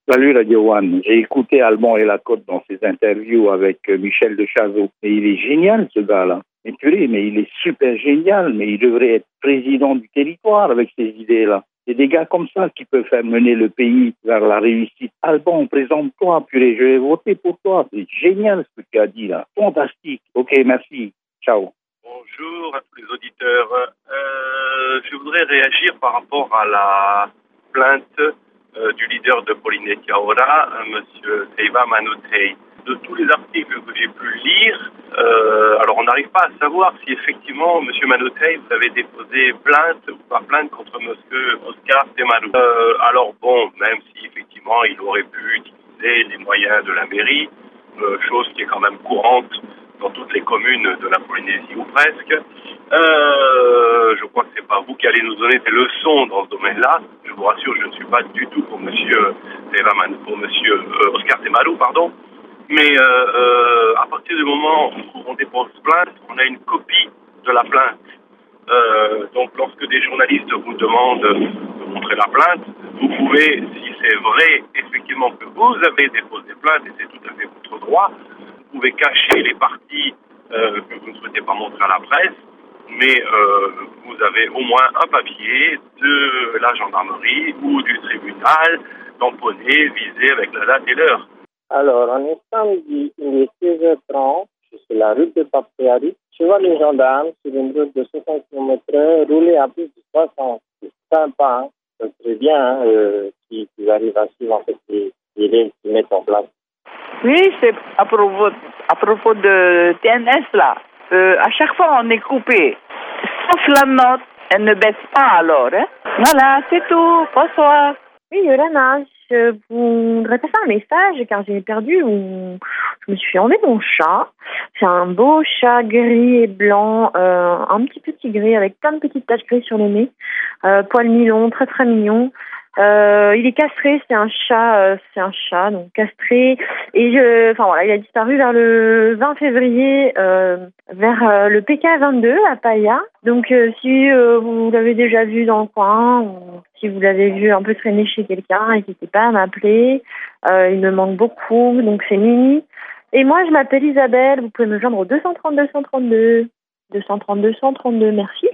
Salut Radio One. J'ai écouté Alban et Lacote dans ses interviews avec Michel de Chazot. Et il est génial, ce gars-là. Mais purée, mais il est super génial. Mais il devrait être président du territoire avec ces idées-là. C'est des gars comme ça qui peuvent faire mener le pays vers la réussite. Alban, présente-toi, purée, je vais voter pour toi. C'est génial ce que tu as dit là. Fantastique. Ok, merci. Ciao. Bonjour à tous les auditeurs. Je voudrais réagir par rapport à la plainte du leader de Polynesia Ora, Monsieur Teiva Manotei. De tous les articles que j'ai pu lire, alors on n'arrive pas à savoir si effectivement Monsieur Manotei, vous avez déposé plainte ou pas plainte contre Monsieur Oscar Temaru. Alors bon, même si effectivement il aurait pu utiliser les moyens de la mairie, chose qui est quand même courante dans toutes les communes de la Polynésie ou presque. Je crois que c'est pas vous qui allez nous donner des leçons dans ce domaine-là. Je vous rassure, je ne suis pas du tout pour Monsieur Oscar Temaru, pardon. Mais à partir du moment où on dépose plainte, on a une copie de la plainte. Donc lorsque des journalistes vous demandent de montrer la plainte, vous pouvez, si c'est vrai effectivement que vous avez déposé plainte, et c'est tout à fait votre droit, vous pouvez cacher les parties que vous ne souhaitez pas montrer à la presse, mais vous avez au moins un papier de la gendarmerie ou du tribunal tamponné, visé avec la date et l'heure. Alors, on est samedi, il est 16h30, je suis sur la route de Papeari. Je vois les gendarmes sur une route de 60 km/h rouler à plus de 60. C'est sympa, hein. C'est très bien qu'ils arrivent à suivre en fait, les règles qu'ils mettent en place. Oui, c'est à propos de TNS là. À chaque fois, on est coupé. Sauf la note, elle ne baisse pas alors. Hein. Voilà, c'est tout. Bonsoir. Oui, Yolana, je voudrais passer un message car j'ai perdu je me suis fait enlever mon chat. C'est un beau chat gris et blanc, un petit gris avec plein de petites taches grises sur le nez, poil mi-long, très très mignon. Il est castré, c'est un chat donc castré et il a disparu vers le 20 février vers le PK22 à Paia. Donc si vous l'avez déjà vu dans le coin ou si vous l'avez vu un peu traîner chez quelqu'un, n'hésitez pas à m'appeler. Il me manque beaucoup, donc c'est Mimi. Et moi je m'appelle Isabelle, vous pouvez me joindre au 232 132. 232 132, merci.